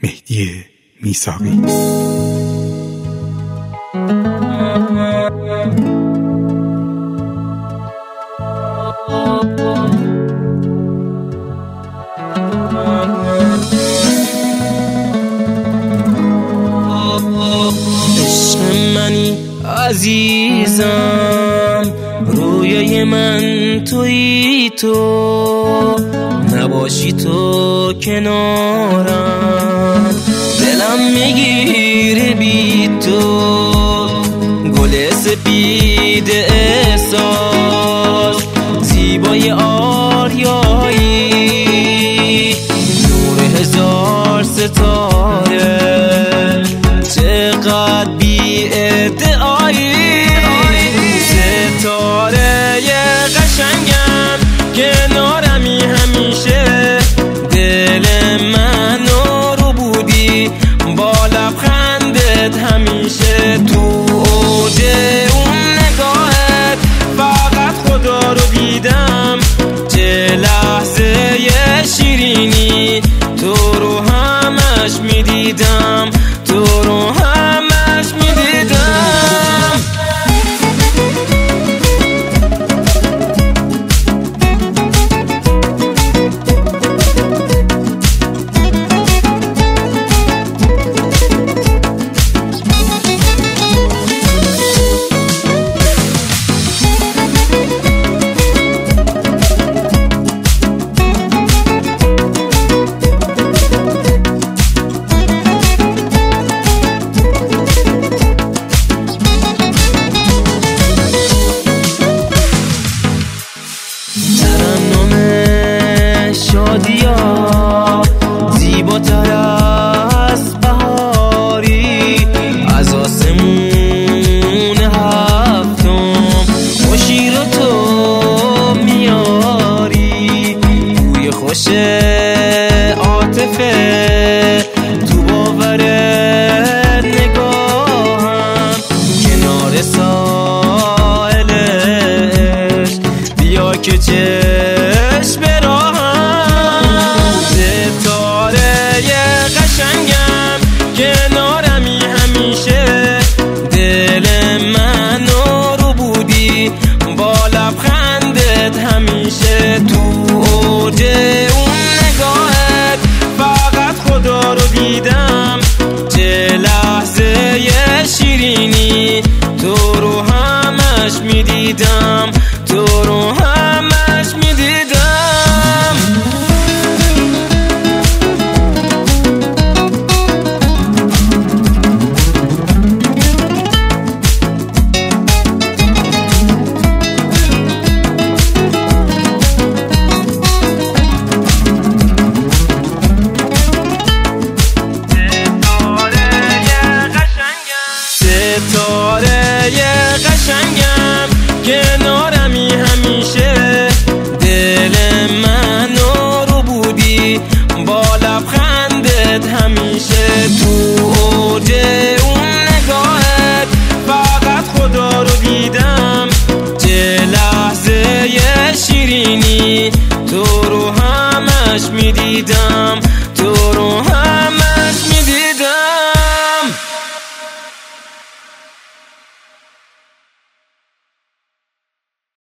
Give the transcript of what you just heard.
مهدی میثاقی. عشق منی عزیزم، رویای من تویی، تو نباشی تو کنارم دلم میگیره بی تو. گل سپید احساس، زیبای آریایی، نور هزار ستاره، چقدر بی ادعایی. ستاره قشنگم کنارمی همیشه، دل منو رو بودی با لبخندت همیشه. تو اوج اون نگاهت فقط خدا رو دیدم، چه لحظه شیرینی تو رو همش میدیدم، تو رو همش میدیدم. شادیا زیباتر از بهاری، از آسمون هفتم خوشی رو تو میاری. بوی خوش عاطفه تو باور نگاهم، کنار ساحلش بیا که چشم براهم. کنارمی همیشه، دل منو رو بودی با لبخندت همیشه. تو اوج اون نگاهت فقط خدا رو دیدم، چه لحظه شیرینی تو رو همش میدیدم، تو رو همش میدیدم. ستاره قشنگم کنارمی همیشه، دل منو رو بودی با لبخندت همیشه. تو اوج اون نگاهت فقط خدا رو دیدم، چه لحظه شیرینی تو رو همش میدیدم، تو رو همش